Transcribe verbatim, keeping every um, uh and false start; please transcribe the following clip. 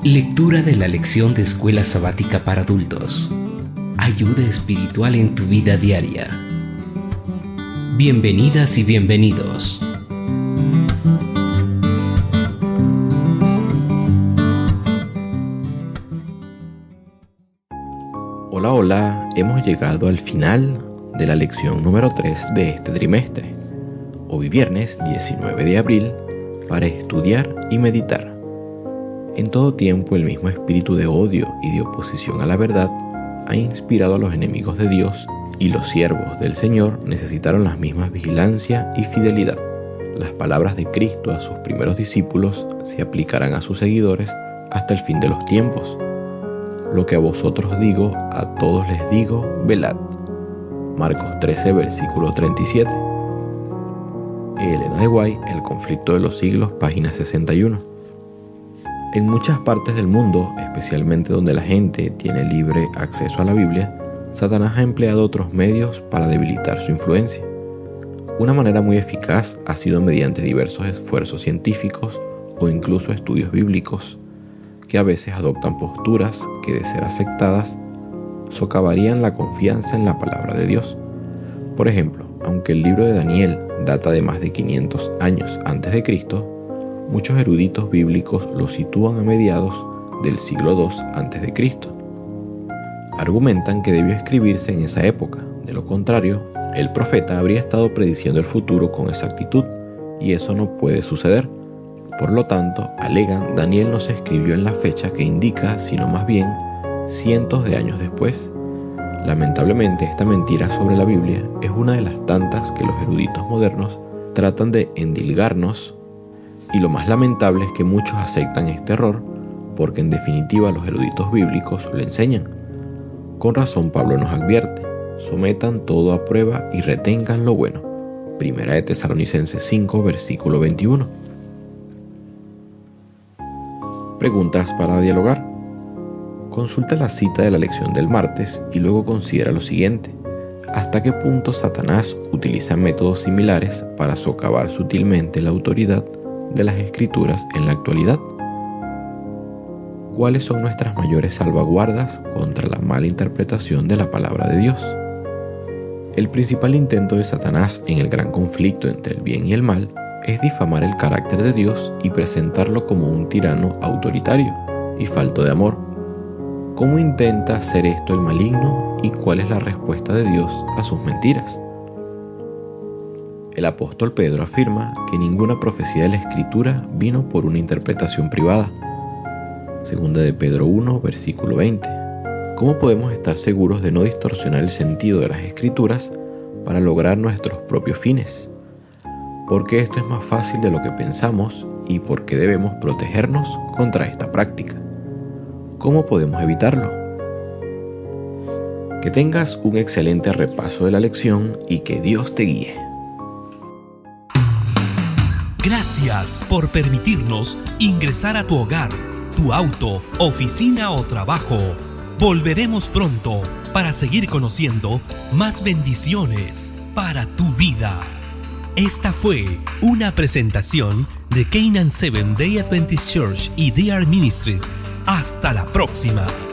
Lectura de la lección de Escuela Sabática para Adultos. Ayuda espiritual en tu vida diaria. Bienvenidas y bienvenidos. Hola, hola, hemos llegado al final de la lección número tres de este trimestre. Hoy viernes diecinueve de abril, para estudiar y meditar. En todo tiempo el mismo espíritu de odio y de oposición a la verdad ha inspirado a los enemigos de Dios, y los siervos del Señor necesitaron las mismas vigilancia y fidelidad. Las palabras de Cristo a sus primeros discípulos se aplicarán a sus seguidores hasta el fin de los tiempos. Lo que a vosotros digo, a todos les digo, velad. Marcos trece, versículo treinta y siete. Elena de White, El conflicto de los siglos, página sesenta y uno. En muchas partes del mundo, especialmente donde la gente tiene libre acceso a la Biblia, Satanás ha empleado otros medios para debilitar su influencia. Una manera muy eficaz ha sido mediante diversos esfuerzos científicos o incluso estudios bíblicos, que a veces adoptan posturas que, de ser aceptadas, socavarían la confianza en la palabra de Dios. Por ejemplo, aunque el libro de Daniel data de más de quinientos años antes de Cristo, muchos eruditos bíblicos lo sitúan a mediados del siglo segundo antes de Cristo. Argumentan que debió escribirse en esa época, de lo contrario, el profeta habría estado prediciendo el futuro con exactitud, y eso no puede suceder. Por lo tanto, alegan, Daniel no se escribió en la fecha que indica, sino más bien cientos de años después. Lamentablemente, esta mentira sobre la Biblia es una de las tantas que los eruditos modernos tratan de endilgarnos, y lo más lamentable es que muchos aceptan este error, porque en definitiva los eruditos bíblicos lo enseñan. Con razón Pablo nos advierte, sometan todo a prueba y retengan lo bueno. Primera de Tesalonicenses cinco, versículo veintiuno. Preguntas para dialogar. Consulta la cita de la lección del martes y luego considera lo siguiente. ¿Hasta qué punto Satanás utiliza métodos similares para socavar sutilmente la autoridad de las Escrituras en la actualidad? ¿Cuáles son nuestras mayores salvaguardas contra la mala interpretación de la palabra de Dios? El principal intento de Satanás en el gran conflicto entre el bien y el mal es difamar el carácter de Dios y presentarlo como un tirano autoritario y falto de amor. ¿Cómo intenta hacer esto el maligno y cuál es la respuesta de Dios a sus mentiras? El apóstol Pedro afirma que ninguna profecía de la Escritura vino por una interpretación privada. Segunda de Pedro uno, versículo veinte. ¿Cómo podemos estar seguros de no distorsionar el sentido de las Escrituras para lograr nuestros propios fines? Porque esto es más fácil de lo que pensamos y porque debemos protegernos contra esta práctica. ¿Cómo podemos evitarlo? Que tengas un excelente repaso de la lección y que Dios te guíe. Gracias por permitirnos ingresar a tu hogar, tu auto, oficina o trabajo. Volveremos pronto para seguir conociendo más bendiciones para tu vida. Esta fue una presentación de Canaan Seventh Day Adventist Church y D R Ministries. Hasta la próxima.